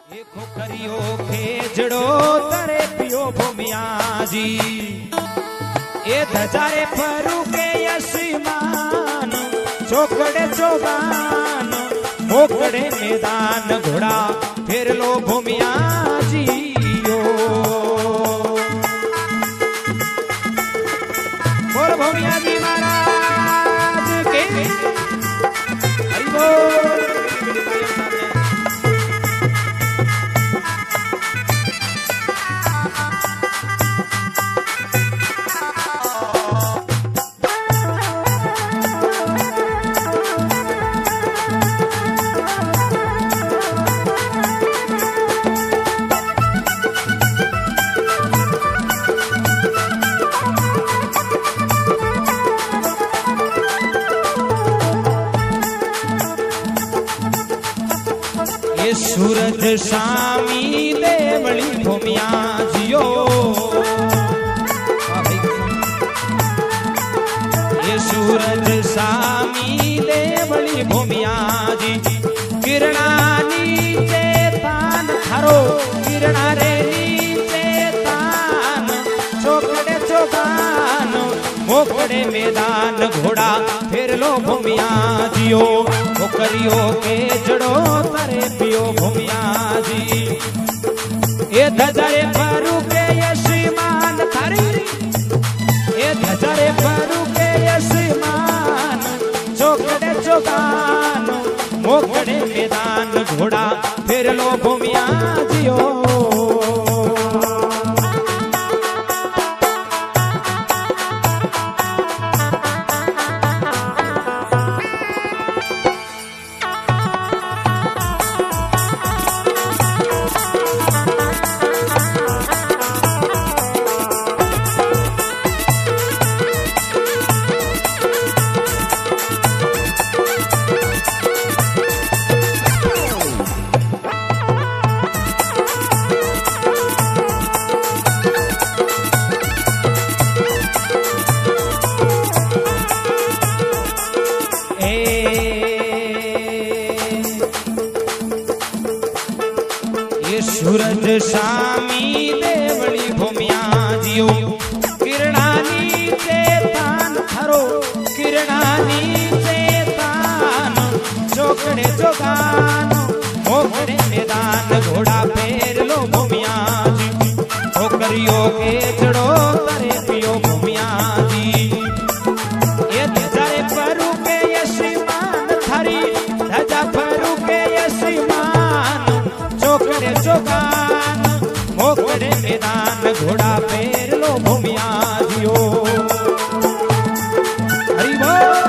करियो खेजड़ो तरे पियो भूमिया जी ए धजारे फरू के यशमान चौकड़े चौगान मोकड़े मैदान घोड़ा फिर लो भूमिया जी बोल भूमिया जी महाराज के हरि बोल। सूरज शामी देवली भूमिया जियो ये सूरज शामी देवली भूमिया जी किरणा नीचे तान थारो किरणा रे नीचे तान चौकड़े चौगान मोकड़े मैदान घोड़ा फिर लो भूमिया जियो करियो के जड़ो तरे पियो भूमिया जी ये धजारे फरू के यशमान थारी ये धजारे फरू के यशमान चौकड़े चौगान मोकड़े मैदान घोड़ा फिर लो भूमिया जियो सूरज शामी देवली भूमिया जियो किरणा नीचे तान थारो किरणा नीचे तान चौकड़े चौगान मोकड़े मैदान घोड़ा फेर लो भूमिया जी करियो के जड़ो तरे पियो भूमिया जी ये धजारे फरू के यशमान थारी धजा फरू के यशमान चौकड़े चौगान मोकड़े मैदान घोड़ा फेर लो भूमिया जियो हरि बोल।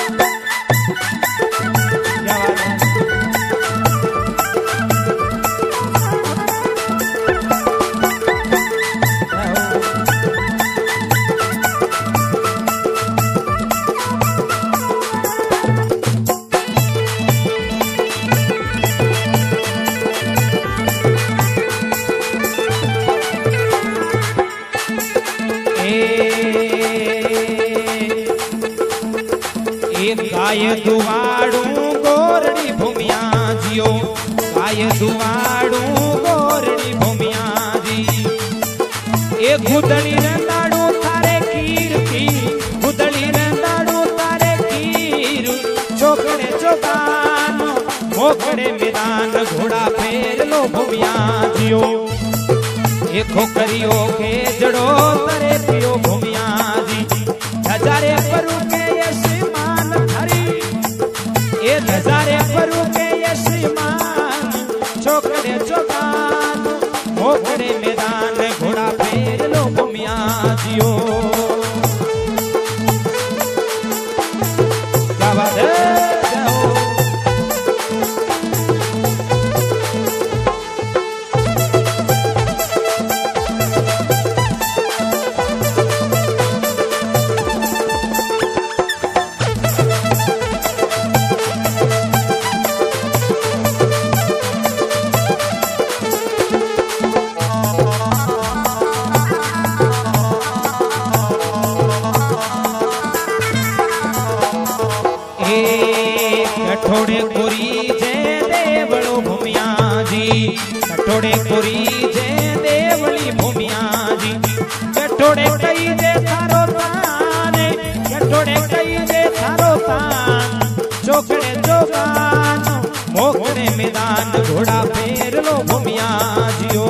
गाय दुवाड़ू गोरड़ी भूमिया जियो गाय दुवाड़ू गोरड़ी भूमिया जी ए गुदड़ी रंदाड़ू तारे कीर्ति गुदड़ी रंदाड़ू तारे कीर चौकड़े चौगान मोकड़े मैदान घोड़ा फेर लो भूमिया जियो ए खोकरियो के जड़ो तरे पियो भूमिया जी हजारे परू के यशमान हरी ये धजारे फरू के यशमान चौकड़े चौगान मोकड़े मैदान घोड़ा फेर लो भूमिया जियो क्या बात है कठोड़े गोरी जय देवड़ो भूमिया जी जठोड़े कोरी जे देवली भूमिया जी जठोड़े कई जे थारो तान जठोड़े कई जे थारो तान चोकड़े जोगान मोकड़े मैदान घोड़ा फेर लो भूमिया जियो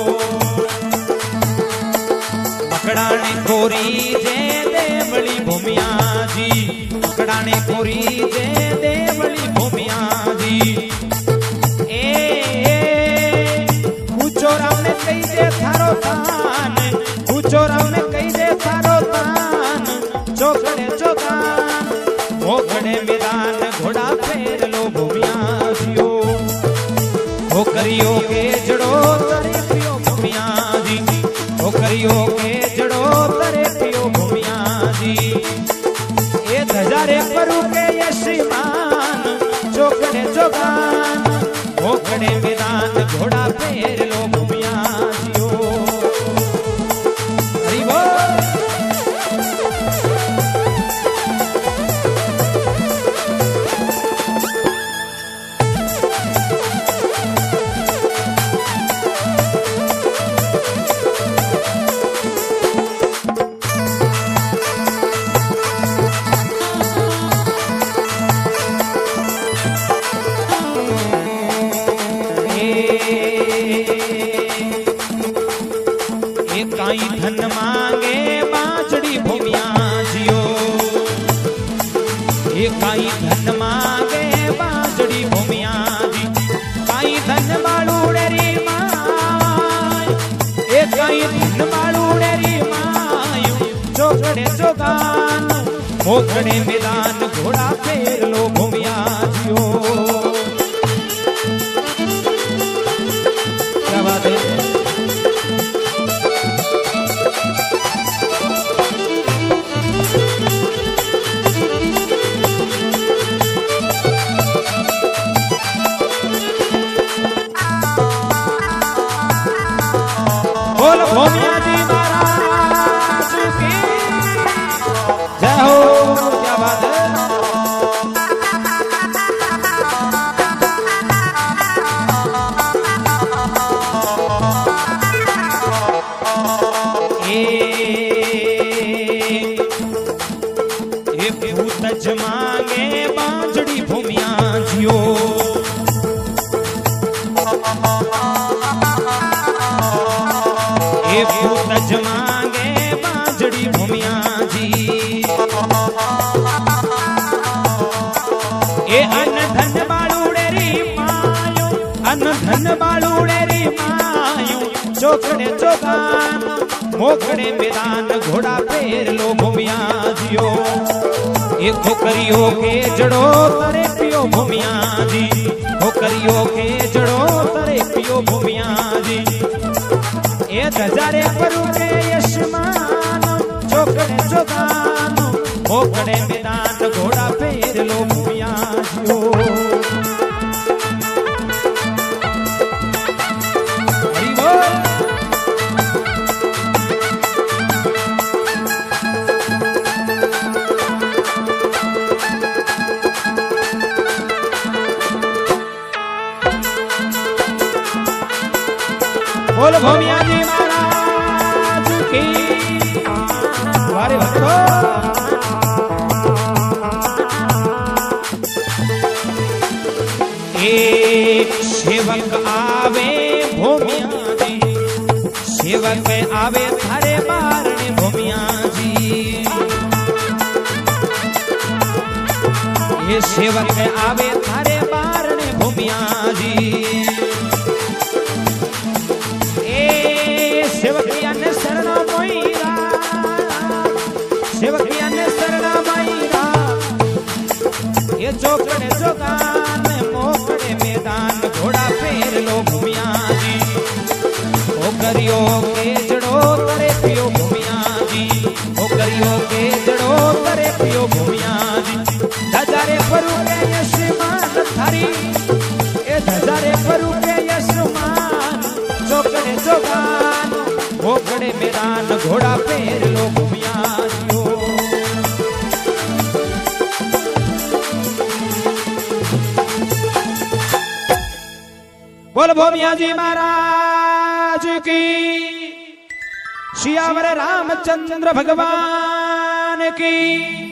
पकड़ाने कोरी जे देवली भूमिया जी पकड़ाने कोरी जे देवली भूमिया जी कुचोरा में कई जे थारो तान कुचोरा में कई जे थारो तान चोकड़े जोगान मोकड़े मैदान घोड़ा फेर लो भूमिया जियो छोकरियों के जड़ो तरे पियो भूमिया जी छोकरियों के जड़ो तरे पियो भूमिया जी ए धजारे परू के यशमान चोकड़े जोगान मोकड़े मैदान घोड़ा फेर लो भूमिया जियो हरि बोल काई धन मांगे बाजड़ी भूमिया जियो ये काई धन मांगे बाजड़ी भूमिया जी काई धन बालूड़े री माय ये काई धन बालूड़े री माय चोकड़े जोगान मोकड़े मैदान घोड़ा फेर लो भूमिया जियो क्या बात है भूमिया जी महाराज की जय हो क्या बात है ये भूत मांगे बाजड़ी भूमिया जियो ये भूत मांगे बाजड़ी भूमिया जी ये अन्न धन बालूड़े री मायो अन्न धन बालूड़े री मायो चोकड़े जोगान मोकड़े मैदान घोड़ा फेर लो भूमिया जियो ये खोकरियों के जड़ो तरे पियो भूमिया जी खोकरियों के जड़ो तरे पियो भूमिया जी ये धजारे परू के यशमान चोकड़े जोगान मोकड़े मैदान घोड़ा फेर लो भूमिया जियो हरि बोल बोल भूमिया जी महाराज की हमारे भक्तों एक सेवक आवे भूमिया जी सेवक आवे थारे बारणे भूमिया जी ये सेवक आवे थारे बारणे भूमिया जी सेवकिया ने शरण मोईरा सेवकिया ने शरण मोईरा ये चोकड़े जोगान मोकड़े मैदान घोड़ा फेर लो भूमिया जी ओकरियो के जड़ो तरे पियो भूमिया जी ओकरियो के जड़ो तरे पियो भूमिया जी धजारे परू के यशमान थारी ए धजारे परू के यशमान चोकड़े जोगान मोकड़े मैदान घोड़ा फेर लो भूमिया जियो बोल भोमिया जी महाराज की, सियावर रामचंद्र भगवान की।